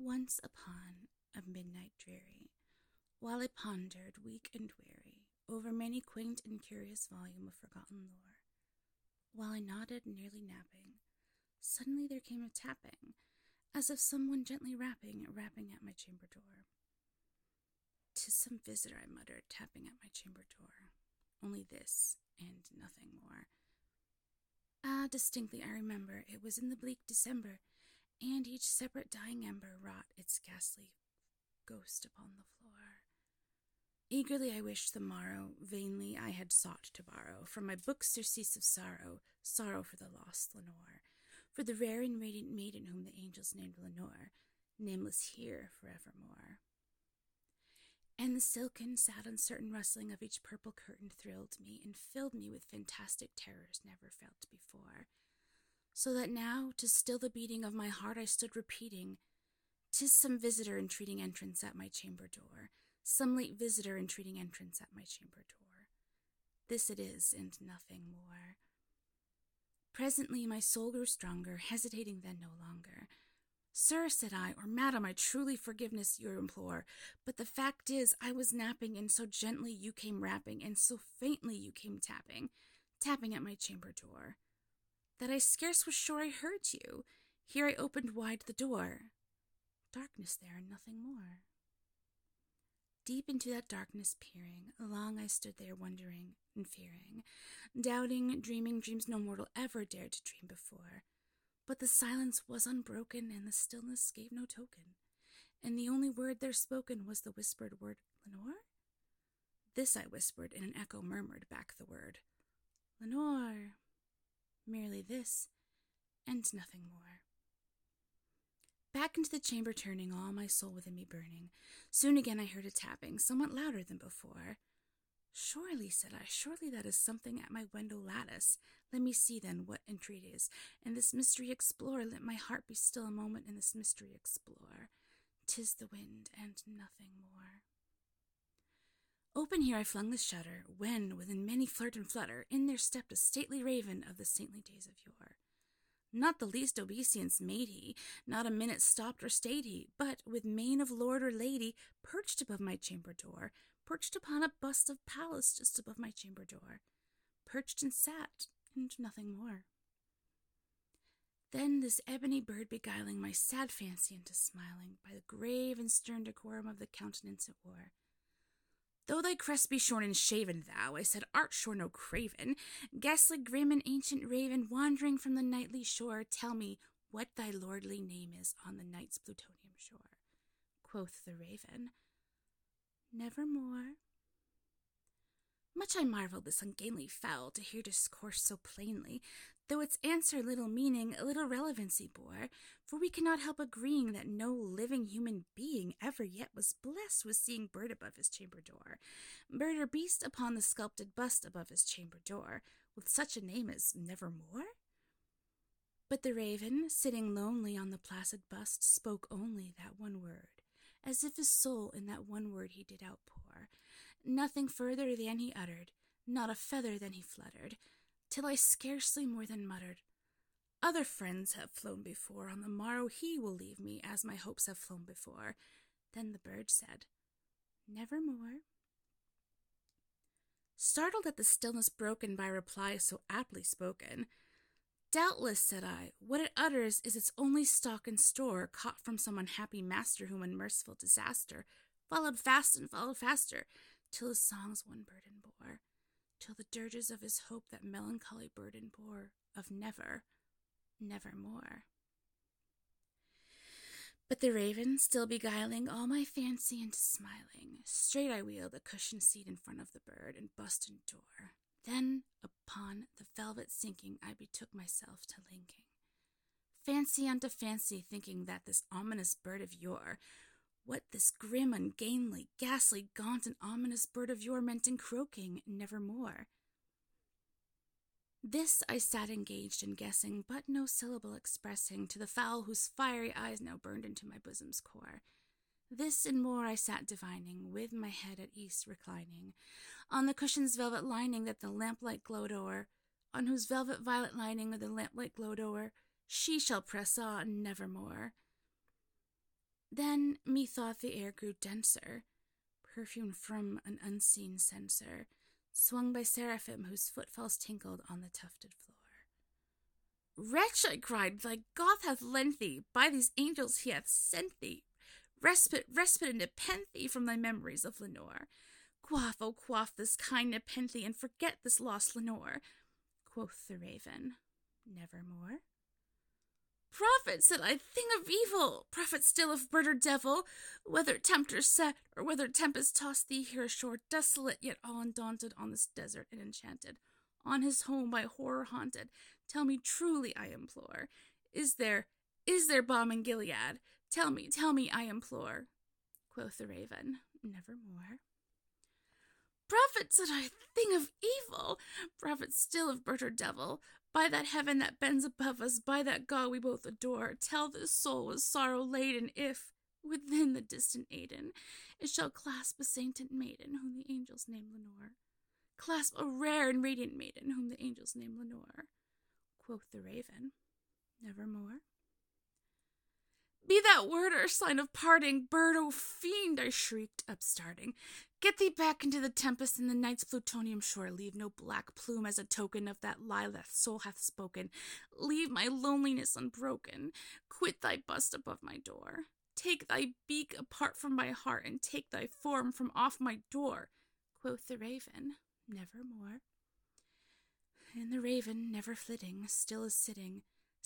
Once upon a midnight dreary, while I pondered, weak and weary, over many quaint and curious volume of forgotten lore, while I nodded, nearly napping, suddenly there came a tapping, as of someone gently rapping at my chamber door. "'Tis some visitor," I muttered, tapping at my chamber door. Only this, and nothing more. Ah, distinctly I remember, it was in the bleak December, and each separate dying ember wrought its ghastly ghost upon the floor. Eagerly I wished the morrow, vainly I had sought to borrow from my book surcease of sorrow, sorrow for the lost Lenore, for the rare and radiant maiden whom the angels named Lenore, nameless here forevermore. And the silken, sad, uncertain rustling of each purple curtain thrilled me and filled me with fantastic terrors never felt before, so that now, to still the beating of my heart, I stood repeating, "'Tis some visitor entreating entrance at my chamber door, some late visitor entreating entrance at my chamber door. This it is, and nothing more." Presently my soul grew stronger, hesitating then no longer. "Sir," said I, "or madam, I truly forgiveness you implore, but the fact is I was napping, and so gently you came rapping, and so faintly you came tapping at my chamber door, that I scarce was sure I heard you. Here I opened wide the door. Darkness there, and nothing more." Deep into that darkness peering, long I stood there wondering and fearing, doubting, dreaming dreams no mortal ever dared to dream before. But the silence was unbroken, and the stillness gave no token, and the only word there spoken was the whispered word, "Lenore?" This I whispered, and an echo murmured back the word, "Lenore." Merely this, and nothing more. Back into the chamber turning, all my soul within me burning, soon again I heard a tapping, somewhat louder than before. "Surely," said I, "surely that is something at my window lattice. Let me see, then, what entreat is, and this mystery explore. Let my heart be still a moment, and this mystery explore. 'Tis the wind, and nothing more." Open here I flung the shutter, when, within many flirt and flutter, in there stepped a stately raven of the saintly days of yore. Not the least obeisance made he, not a minute stopped or stayed he, but, with mane of lord or lady, perched above my chamber door, perched upon a bust of Pallas just above my chamber door, perched and sat, and nothing more. Then this ebony bird beguiling my sad fancy into smiling, by the grave and stern decorum of the countenance it wore. "Though thy crest be shorn and shaven, thou," I said, "art sure no craven. Ghastly, grim, and ancient raven, wandering from the nightly shore, tell me what thy lordly name is on the night's plutonian shore." Quoth the raven, "Nevermore." Much I marveled this ungainly fowl to hear discourse so plainly, though its answer little meaning, little relevancy bore, for we cannot help agreeing that no living human being ever yet was blessed with seeing bird above his chamber door, bird or beast upon the sculpted bust above his chamber door, with such a name as Nevermore. But the raven, sitting lonely on the placid bust, spoke only that one word, as if his soul in that one word he did outpour. Nothing further than he uttered, not a feather than he fluttered, till I scarcely more than muttered, "Other friends have flown before, on the morrow he will leave me, as my hopes have flown before." Then the bird said, "Nevermore." Startled at the stillness broken by reply so aptly spoken, "Doubtless," said I, "what it utters is its only stock and store, caught from some unhappy master whom unmerciful disaster followed fast and followed faster, till his songs one burden bore, till the dirges of his hope that melancholy burden bore, of never, nevermore." But the raven, still beguiling all my fancy into smiling, straight I wheeled the cushioned seat in front of the bird, and bust and door. Then, upon the velvet sinking, I betook myself to linking fancy unto fancy, thinking that this ominous bird of yore, what this grim, ungainly, ghastly, gaunt, and ominous bird of yore meant in croaking "Nevermore." This I sat engaged in guessing, but no syllable expressing to the fowl whose fiery eyes now burned into my bosom's core. This and more I sat divining, with my head at ease reclining, on the cushion's velvet lining that the lamplight glowed o'er, on whose velvet violet lining the lamplight glowed o'er. She shall press on, nevermore. Then methought the air grew denser, perfumed from an unseen censer, swung by seraphim whose footfalls tinkled on the tufted floor. "Wretch," I cried, "thy God hath lent thee, by these angels he hath sent thee, respite, and nepenthe from thy memories of Lenore. Quaff, oh quaff this kind nepenthe, and forget this lost Lenore." Quoth the raven, "Nevermore." "Prophet," said I, "thing of evil, prophet still of bird or devil, whether tempter set, or whether tempest tossed thee here ashore, desolate, yet all undaunted, on this desert and enchanted, on his home by horror haunted, tell me truly, I implore, is there balm in Gilead? Tell me, I implore." Quoth the raven, "Nevermore." "Prophet," said I, "thing of evil, prophet still of bird or devil, by that heaven that bends above us, by that God we both adore, tell this soul with sorrow laden if, within the distant Aidenn, it shall clasp a sainted maiden whom the angels name Lenore. Clasp a rare and radiant maiden whom the angels name Lenore." Quoth the raven, "Nevermore." "Be that word or sign of parting, bird, O fiend," I shrieked, upstarting. "Get thee back into the tempest and the night's plutonium shore. Leave no black plume as a token of that lie that soul hath spoken. Leave my loneliness unbroken. Quit thy bust above my door. Take thy beak apart from my heart, and take thy form from off my door." Quoth the raven, "Nevermore." And the raven, never flitting, still is sitting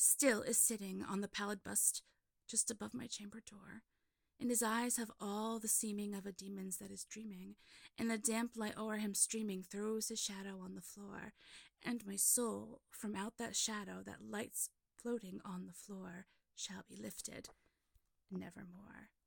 on the pallid bust just above my chamber door, and his eyes have all the seeming of a demon's that is dreaming, and the damp light o'er him streaming throws his shadow on the floor, and my soul from out that shadow that light's floating on the floor shall be lifted nevermore.